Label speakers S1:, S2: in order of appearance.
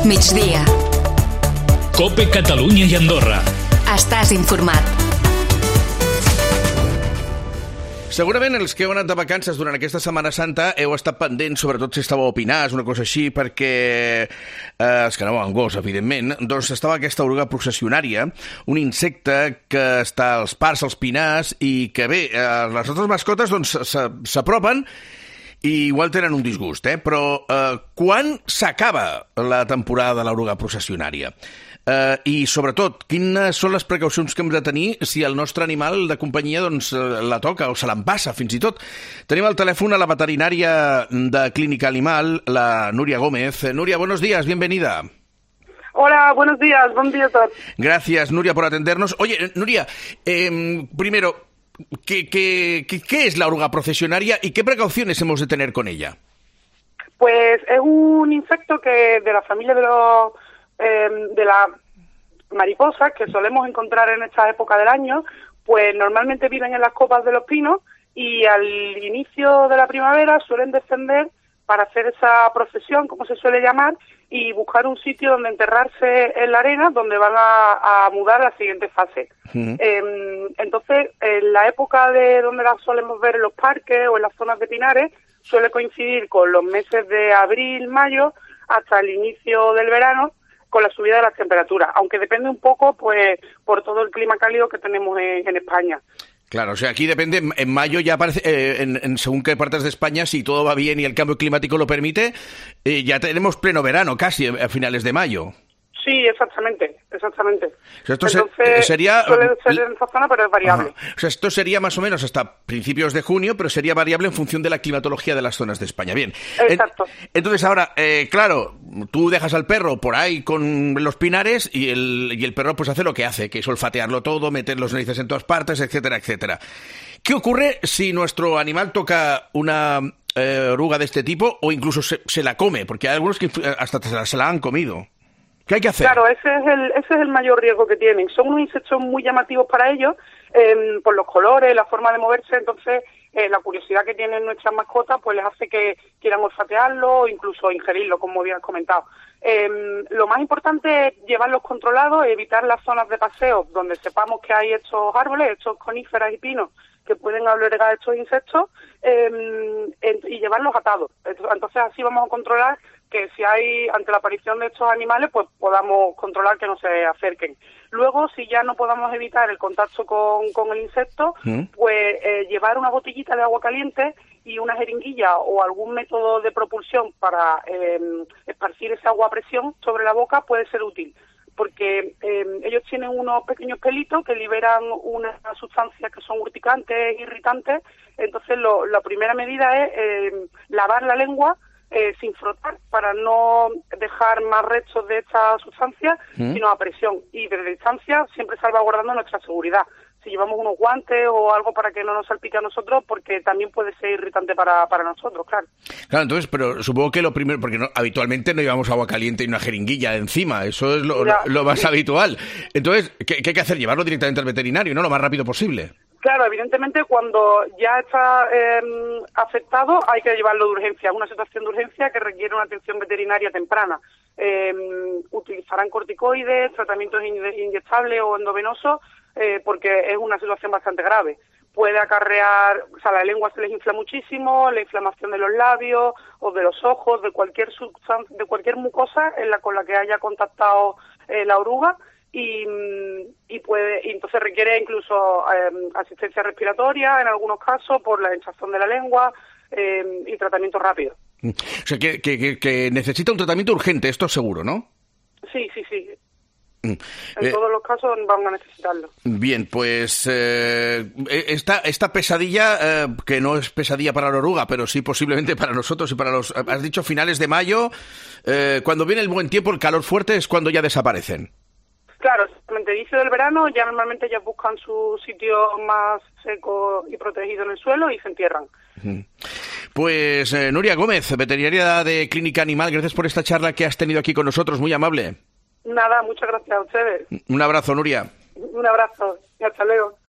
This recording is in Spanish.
S1: migdia.
S2: COPE Catalunya i Andorra.
S1: Estàs informat.
S3: Segurament els que heu anat de vacances durant aquesta Setmana Santa heu estat pendents, sobretot si estàveu a Pinars, una cosa així, perquè els que anàveu amb gos, evidentment, doncs estava aquesta oruga processionària, un insecte que està als parcs, als Pinars, i que bé, les nostres mascotes doncs s'apropen i igual tenen un disgust, però quan s'acaba la temporada de l'oruga processionària? I, sobretot, quines són les precaucions que hem de tenir si el nostre animal de companyia doncs, la toca o se l'empassa, fins i tot. Tenim al telèfon a la veterinària de Clínica Animal, la Núria Gómez. Núria, buenos días, bienvenida.
S4: Hola, buenos días, buen día a todos.
S3: Gracias, Núria, por atendernos. Oye, Núria, primero, ¿qué es la oruga procesionaria y qué precauciones hemos de tener con ella?
S4: Pues es un insecto que de la familia de las mariposas que solemos encontrar en esta época del año, pues normalmente viven en las copas de los pinos y al inicio de la primavera suelen descender para hacer esa procesión, como se suele llamar, y buscar un sitio donde enterrarse en la arena, donde van a mudar a la siguiente fase. Uh-huh. Entonces, en la época de donde las solemos ver en los parques o en las zonas de pinares, suele coincidir con los meses de abril, mayo, hasta el inicio del verano, con la subida de las temperaturas, aunque depende un poco pues por todo el clima cálido que tenemos en España.
S3: Claro, o sea, aquí depende, en mayo ya aparece, en según qué partes de España, si todo va bien y el cambio climático lo permite, ya tenemos pleno verano casi a finales de mayo.
S4: Sí, exactamente.
S3: O sea, esto
S4: entonces,
S3: sería...
S4: suele ser en esta zona, pero es variable.
S3: Ajá. O sea, esto sería más o menos hasta principios de junio, pero sería variable en función de la climatología de las zonas de España. Bien.
S4: Exacto.
S3: Entonces ahora, claro, tú dejas al perro por ahí con los pinares y el perro pues hace lo que hace, que es olfatearlo todo, meter los narices en todas partes, etcétera, etcétera. ¿Qué ocurre si nuestro animal toca una oruga de este tipo o incluso se la come? Porque hay algunos que hasta se la han comido. ¿Qué hay que hacer?
S4: Claro, ese es el mayor riesgo que tienen. Son unos insectos muy llamativos para ellos, por los colores, la forma de moverse, entonces la curiosidad que tienen nuestras mascotas pues les hace que quieran olfatearlo o incluso ingerirlo, como bien has comentado. Lo más importante es llevarlos controlados, evitar las zonas de paseo donde sepamos que hay estos árboles, estos coníferas y pinos que pueden albergar estos insectos y llevarlos atados. Entonces así vamos a controlar que si hay, ante la aparición de estos animales, pues podamos controlar que no se acerquen. Luego, si ya no podamos evitar el contacto con el insecto, pues llevar una botellita de agua caliente y una jeringuilla o algún método de propulsión para esparcir esa agua a presión sobre la boca puede ser útil, porque ellos tienen unos pequeños pelitos que liberan unas sustancias que son urticantes, irritantes. Entonces, la primera medida es lavar la lengua sin frotar para no dejar más restos de esta sustancia, sino a presión. Y desde distancia, siempre salvaguardando nuestra seguridad. Si llevamos unos guantes o algo para que no nos salpique a nosotros, porque también puede ser irritante para nosotros, claro. Claro,
S3: entonces, pero supongo que lo primero, porque habitualmente no llevamos agua caliente y una jeringuilla encima, eso es lo más habitual. Entonces, ¿qué hay que hacer? Llevarlo directamente al veterinario, ¿no? Lo más rápido posible.
S4: Claro, evidentemente cuando ya está afectado hay que llevarlo de urgencia, una situación de urgencia que requiere una atención veterinaria temprana. Utilizarán corticoides, tratamientos inyectables o endovenosos, porque es una situación bastante grave. Puede acarrear, o sea, la lengua se les infla muchísimo, la inflamación de los labios o de los ojos, de cualquier sustancia, de cualquier mucosa con la que haya contactado la oruga. Y entonces requiere incluso asistencia respiratoria en algunos casos por la hinchazón de la lengua y tratamiento rápido.
S3: O sea, que necesita un tratamiento urgente, esto seguro, ¿no?
S4: Sí. En todos los casos van a necesitarlo.
S3: Bien, pues esta pesadilla, que no es pesadilla para la oruga, pero sí posiblemente para nosotros y para los... Has dicho finales de mayo, cuando viene el buen tiempo, el calor fuerte es cuando ya desaparecen.
S4: Claro, exactamente. Inicio del verano ya normalmente ya buscan su sitio más seco y protegido en el suelo y se entierran.
S3: Pues Núria Gómez, veterinaria de Clínica Animal, gracias por esta charla que has tenido aquí con nosotros, muy amable.
S4: Nada, muchas gracias a ustedes.
S3: Un abrazo, Núria.
S4: Un abrazo y hasta luego.